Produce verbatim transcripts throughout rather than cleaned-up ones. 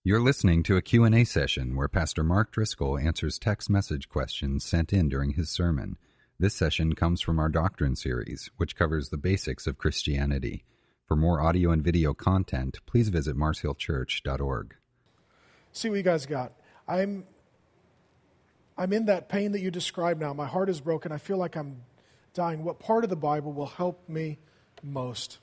You're listening to a Q and A session where Pastor Mark Driscoll answers text message questions sent in during his sermon. This session comes from our Doctrine series, which covers the basics of Christianity. For more audio and video content, please visit mars hill church dot org. See what you guys got. I'm I'm in that pain that you described now. My heart is broken. I feel like I'm dying. What part of the Bible will help me most?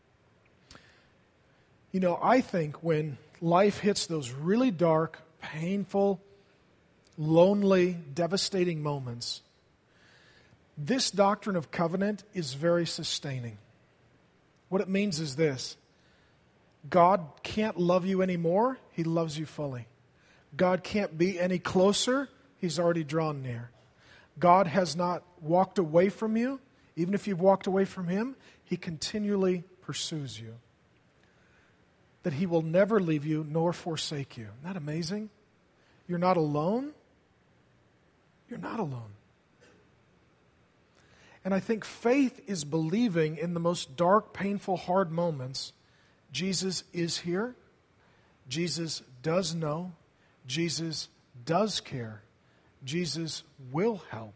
You know, I think when life hits those really dark, painful, lonely, devastating moments, this doctrine of covenant is very sustaining. What it means is this: God can't love you anymore, He loves you fully. God can't be any closer, He's already drawn near. God has not walked away from you. Even if you've walked away from Him, He continually pursues you. That He will never leave you nor forsake you. Isn't that amazing? You're not alone. You're not alone. And I think faith is believing in the most dark, painful, hard moments, Jesus is here. Jesus does know. Jesus does care. Jesus will help.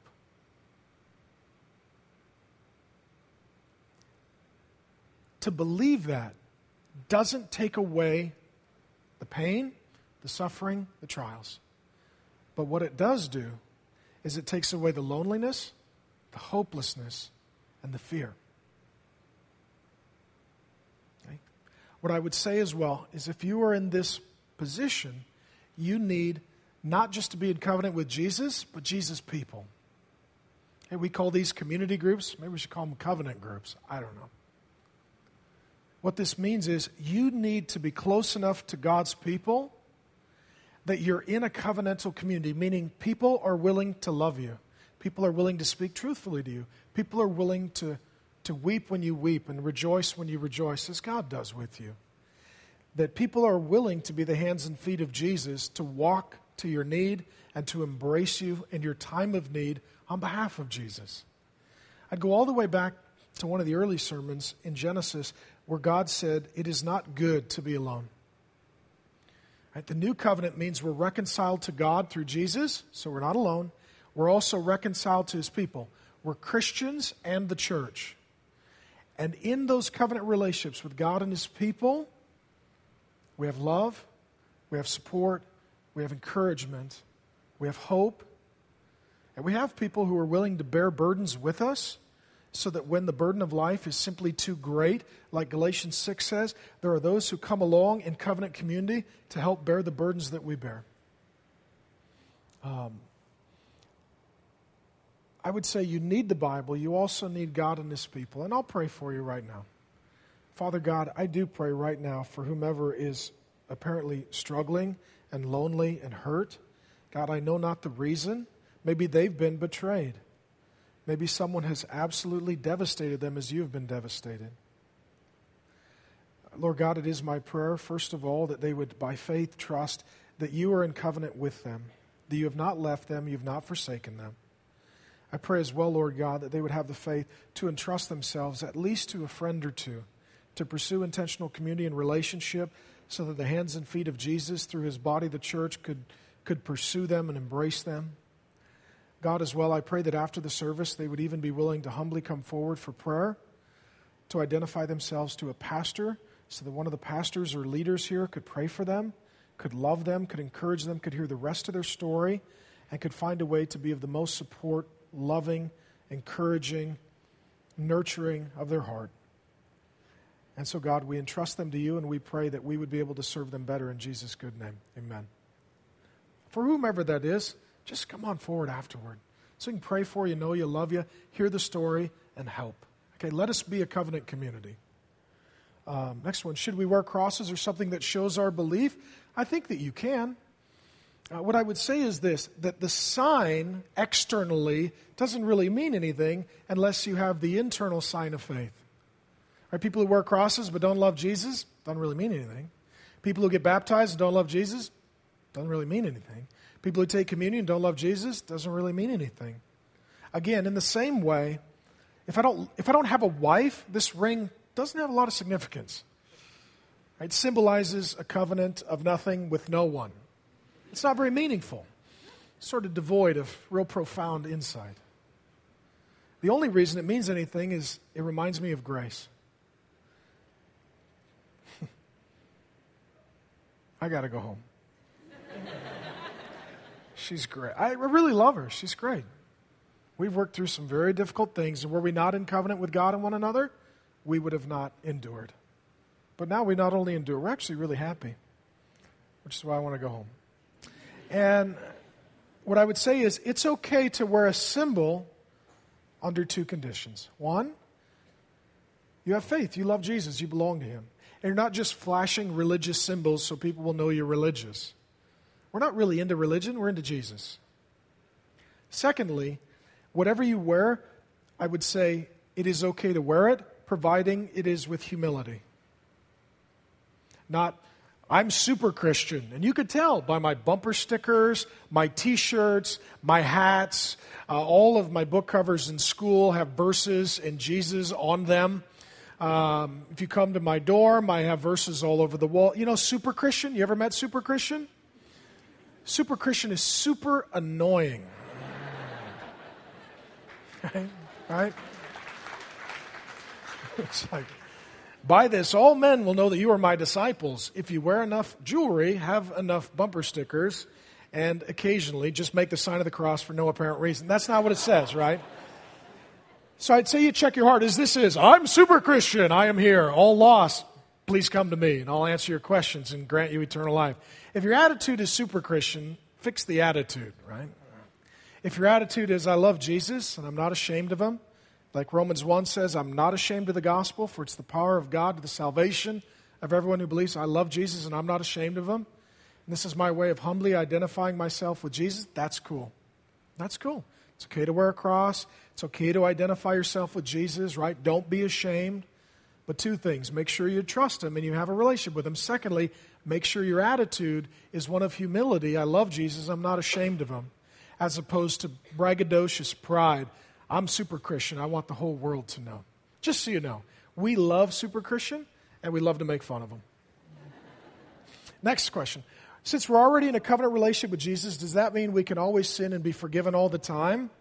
To believe that doesn't take away the pain, the suffering, the trials. But what it does do is it takes away the loneliness, the hopelessness, and the fear. Okay? What I would say as well is if you are in this position, you need not just to be in covenant with Jesus, but Jesus' people. Okay, we call these community groups. Maybe we should call them covenant groups. I don't know. What this means is you need to be close enough to God's people that you're in a covenantal community, meaning people are willing to love you. People are willing to speak truthfully to you. People are willing to, to weep when you weep and rejoice when you rejoice, as God does with you. That people are willing to be the hands and feet of Jesus, to walk to your need and to embrace you in your time of need on behalf of Jesus. I'd go all the way back to one of the early sermons in Genesis where God said, it is not good to be alone. Right? The new covenant means we're reconciled to God through Jesus, so we're not alone. We're also reconciled to His people. We're Christians and the church. And in those covenant relationships with God and His people, we have love, we have support, we have encouragement, we have hope, and we have people who are willing to bear burdens with us, so that when the burden of life is simply too great, like Galatians six says, there are those who come along in covenant community to help bear the burdens that we bear. Um, I would say you need the Bible. You also need God and His people. And I'll pray for you right now. Father God, I do pray right now for whomever is apparently struggling and lonely and hurt. God, I know not the reason. Maybe they've been betrayed. Maybe someone has absolutely devastated them as you have been devastated. Lord God, it is my prayer, first of all, that they would, by faith, trust that you are in covenant with them, that you have not left them, you have not forsaken them. I pray as well, Lord God, that they would have the faith to entrust themselves at least to a friend or two, to pursue intentional community and relationship so that the hands and feet of Jesus through His body, the church, could, could pursue them and embrace them. God, as well, I pray that after the service, they would even be willing to humbly come forward for prayer, to identify themselves to a pastor, so that one of the pastors or leaders here could pray for them, could love them, could encourage them, could hear the rest of their story, and could find a way to be of the most support, loving, encouraging, nurturing of their heart. And so, God, we entrust them to you, and we pray that we would be able to serve them better in Jesus' good name. Amen. For whomever that is, just come on forward afterward so we can pray for you, know you, love you, hear the story, and help. Okay, let us be a covenant community. Um, next one, should we wear crosses or something that shows our belief? I think that you can. Uh, what I would say is this, that the sign externally doesn't really mean anything unless you have the internal sign of faith. Right? People who wear crosses but don't love Jesus, doesn't really mean anything. People who get baptized and don't love Jesus, doesn't really mean anything. People who take communion and don't love Jesus, doesn't really mean anything. Again, in the same way, if I don't if I don't have a wife, this ring doesn't have a lot of significance. It symbolizes a covenant of nothing with no one. It's not very meaningful. It's sort of devoid of real profound insight. The only reason it means anything is it reminds me of grace. I got to go home. She's great. I really love her. She's great. We've worked through some very difficult things, and were we not in covenant with God and one another, we would have not endured. But now we not only endure, we're actually really happy, which is why I want to go home. And what I would say is it's okay to wear a symbol under two conditions. One, you have faith. You love Jesus. You belong to Him. And you're not just flashing religious symbols so people will know you're religious. We're not really into religion. We're into Jesus. Secondly, whatever you wear, I would say it is okay to wear it, providing it is with humility. Not, I'm super Christian. And you could tell by my bumper stickers, my T-shirts, my hats, uh, all of my book covers in school have verses and Jesus on them. Um, if you come to my dorm, I have verses all over the wall. You know, super Christian? You ever met super Christian? Super Christian is super annoying. Right? Right? It's like, by this, all men will know that you are my disciples if you wear enough jewelry, have enough bumper stickers, and occasionally just make the sign of the cross for no apparent reason. That's not what it says, right? So I'd say you check your heart. As this is, I'm super Christian. I am here. All lost. Please come to me, and I'll answer your questions and grant you eternal life. If your attitude is super Christian, fix the attitude, right? If your attitude is, I love Jesus, and I'm not ashamed of Him, like Romans one says, I'm not ashamed of the gospel, for it's the power of God to the salvation of everyone who believes. I love Jesus, and I'm not ashamed of Him. And this is my way of humbly identifying myself with Jesus. That's cool. That's cool. It's okay to wear a cross. It's okay to identify yourself with Jesus, right? Don't be ashamed. But two things. Make sure you trust Him and you have a relationship with Him. Secondly, make sure your attitude is one of humility. I love Jesus. I'm not ashamed of Him. As opposed to braggadocious pride. I'm super Christian. I want the whole world to know. Just so you know, we love super Christian and we love to make fun of them. Next question. Since we're already in a covenant relationship with Jesus, does that mean we can always sin and be forgiven all the time?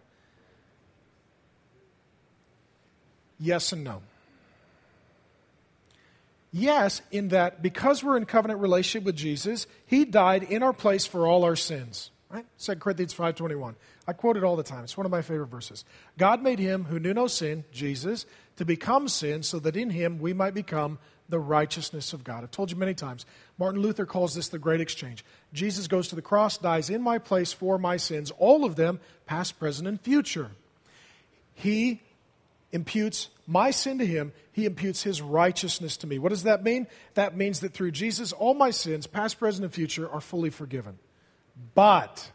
Yes and no. Yes, in that because we're in covenant relationship with Jesus, He died in our place for all our sins. Right? Second Corinthians five twenty-one. I quote it all the time. It's one of my favorite verses. God made Him who knew no sin, Jesus, to become sin so that in Him we might become the righteousness of God. I've told you many times. Martin Luther calls this the great exchange. Jesus goes to the cross, dies in my place for my sins, all of them, past, present, and future. He imputes my sin to Him. He imputes His righteousness to me. What does that mean? That means that through Jesus, all my sins, past, present, and future, are fully forgiven. But,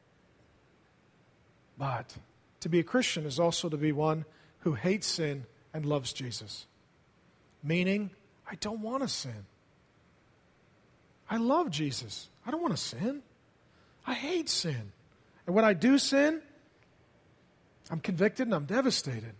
but, to be a Christian is also to be one who hates sin and loves Jesus. Meaning, I don't want to sin. I love Jesus. I don't want to sin. I hate sin. And when I do sin, I'm convicted and I'm devastated.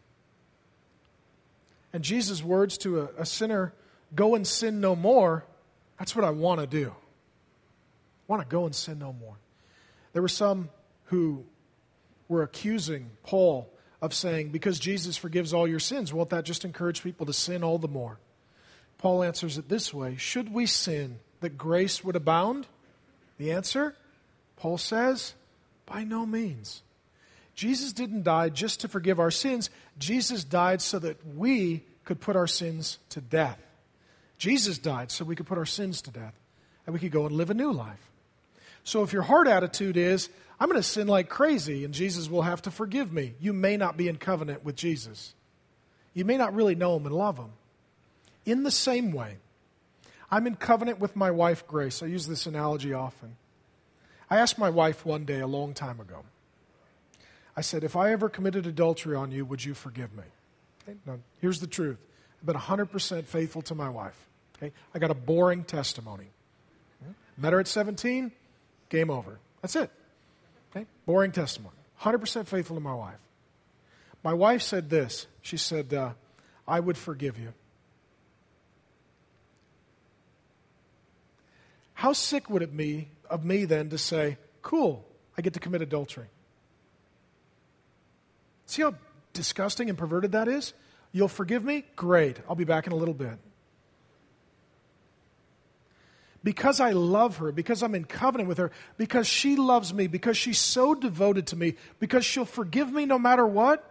And Jesus' words to a, a sinner, go and sin no more, that's what I want to do. I want to go and sin no more. There were some who were accusing Paul of saying, because Jesus forgives all your sins, won't that just encourage people to sin all the more? Paul answers it this way, should we sin that grace would abound? The answer, Paul says, by no means. Jesus didn't die just to forgive our sins. Jesus died so that we could put our sins to death. Jesus died so we could put our sins to death and we could go and live a new life. So if your heart attitude is, I'm going to sin like crazy and Jesus will have to forgive me, you may not be in covenant with Jesus. You may not really know Him and love Him. In the same way, I'm in covenant with my wife, Grace. I use this analogy often. I asked my wife one day a long time ago. I said, if I ever committed adultery on you, would you forgive me? Okay? Now, here's the truth. I've been one hundred percent faithful to my wife. Okay? I got a boring testimony. Okay? Met her at seventeen, game over. That's it. Okay? Boring testimony. one hundred percent faithful to my wife. My wife said this. She said, uh, I would forgive you. How sick would it be of me then to say, cool, I get to commit adultery? See how disgusting and perverted that is? You'll forgive me? Great. I'll be back in a little bit. Because I love her, because I'm in covenant with her, because she loves me, because she's so devoted to me, because she'll forgive me no matter what,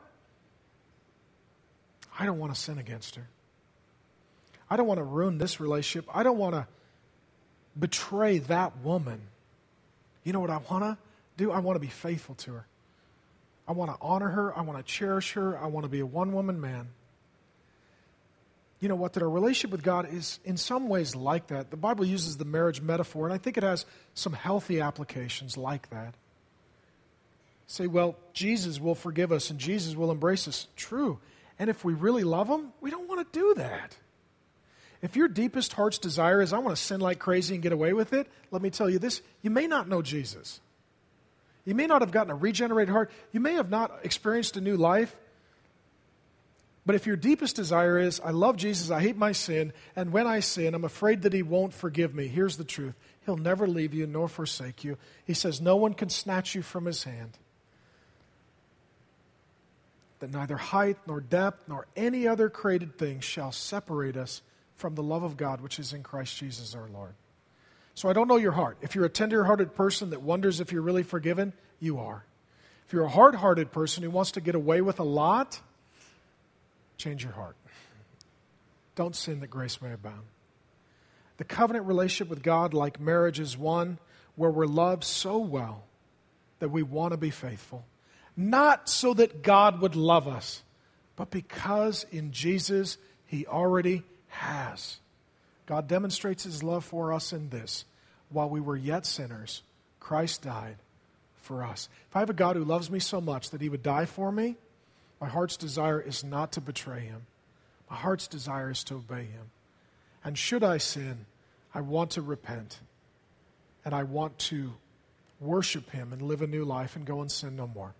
I don't want to sin against her. I don't want to ruin this relationship. I don't want to betray that woman. You know what I want to do? I want to be faithful to her. I want to honor her. I want to cherish her. I want to be a one-woman man. You know what? That our relationship with God is in some ways like that. The Bible uses the marriage metaphor, and I think it has some healthy applications like that. Say, well, Jesus will forgive us and Jesus will embrace us. True. And if we really love Him, we don't want to do that. If your deepest heart's desire is, I want to sin like crazy and get away with it, let me tell you this, you may not know Jesus. You may not have gotten a regenerated heart. You may have not experienced a new life. But if your deepest desire is, I love Jesus, I hate my sin, and when I sin, I'm afraid that He won't forgive me, here's the truth. He'll never leave you nor forsake you. He says no one can snatch you from His hand. That neither height nor depth nor any other created thing shall separate us from the love of God which is in Christ Jesus our Lord. So I don't know your heart. If you're a tender-hearted person that wonders if you're really forgiven, you are. If you're a hard-hearted person who wants to get away with a lot, change your heart. Don't sin that grace may abound. The covenant relationship with God, like marriage, is one where we're loved so well that we want to be faithful. Not so that God would love us, but because in Jesus He already has. God demonstrates His love for us in this. While we were yet sinners, Christ died for us. If I have a God who loves me so much that He would die for me, my heart's desire is not to betray Him. My heart's desire is to obey Him. And should I sin, I want to repent. And I want to worship Him and live a new life and go and sin no more.